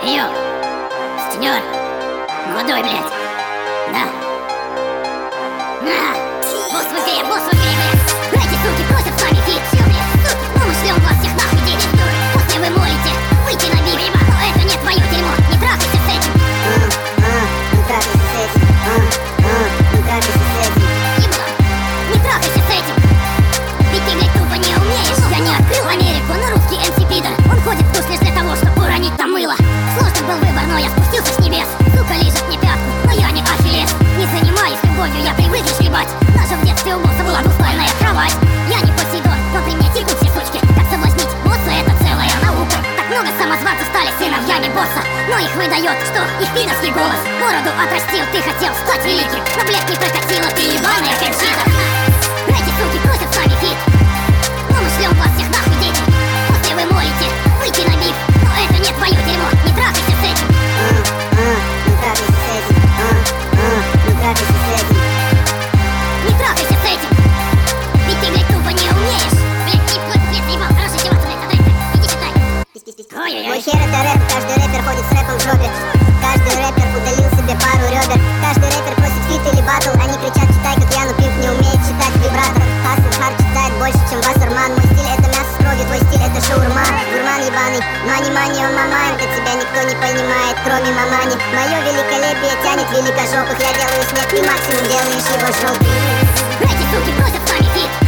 Йо, стенер, молодой, блядь. На. На. Босс в игре, блядь. Эти суки просят с нами фит. Все, блядь, суки. Но мы шлем вас всех нахуй, дети. После вы молите выйти на бит. Но это не твое дерьмо, не трахайся с этим. Не трахайся с этим. Не трахайся с этим. Ебло, не трахайся с этим. Ведь ты, блядь, тупо не умеешь. Я не открыл Америку, но русский MC пидор. Он ходит в душ лишь для того, чтобы уронить там мыло. Сложный был выбор, но я спустился с небес. Сука лижет мне пятку, но я не Ахиллес. Не занимаюсь любовью, я привык лишь ебать. Даже в детстве у босса была двустойная кровать. Я не Посейдон, но при мне текут все сучки. Как соблазнить босса, это целая наука. Так много самозванцев стали сыновьями босса. Но их выдает, что их пидорский голос. Бороду отрастил, ты хотел стать великим. Но, блядь, не прокатило, ты ебаная кончита. Эти суки просят с нами фит. Но мы шлем вас всех нахуй, дети. После вы молите выйти на бит. Но это не твое дерьмо, не трахайся с этим. Не трахайся с этим. Не трахайся с этим. Не трахайся с этим. Ведь ты, блядь, тупо не умеешь. Блядь, не плыть, блядь, заебал. Хорошо издеваться, блядь, давай, иди читай. Мой Ой-ой-ой. хер это рэп, каждый рэпер ходит с рэпом в жопе. Каждый рэпер удалил себе пару ребер. Каждый рэпер просит фит или батл. Они кричат, читай как я, но пимп не умеет читать вибратор. Хасл хард читает больше, чем Вассерман. Мой стиль это мясо с кровью, твой стиль это шаурма. Гурман ебаный, мани-мани, он мамай. Это тебя никто не понимает, кроме мамани. Мое великолепие тянет великожопых. Я делаю снег, ты максимум делаешь его желтый. Эти суки просят с нами фит.